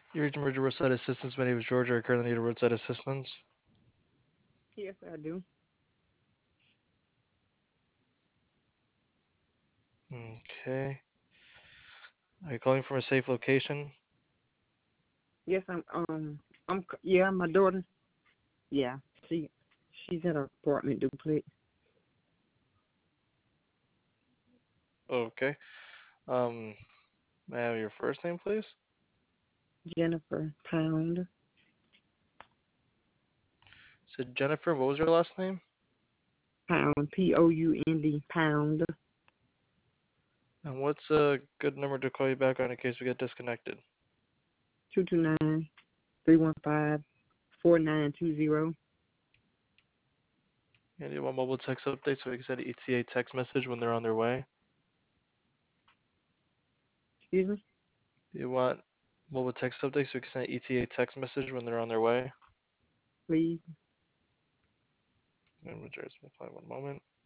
You reached Emergency Roadside Assistance. My name is George. I currently need a roadside assistance. Yes, I do. Okay. Are you calling from a safe location? Yes, yeah, my daughter. Yeah, she she's in an apartment duplex. Okay. Um, may I have your first name, please? Jennifer Pound. So Jennifer, what was your last name? Pound. Pound. Pound. And what's a good number to call you back on in case we get disconnected? 229-315-4920. And you want mobile text update so we can send an ETA text message when they're on their way? Excuse me, You want mobile text update so we can send an ETA text message when they're on their way? please. And Reserves, one moment.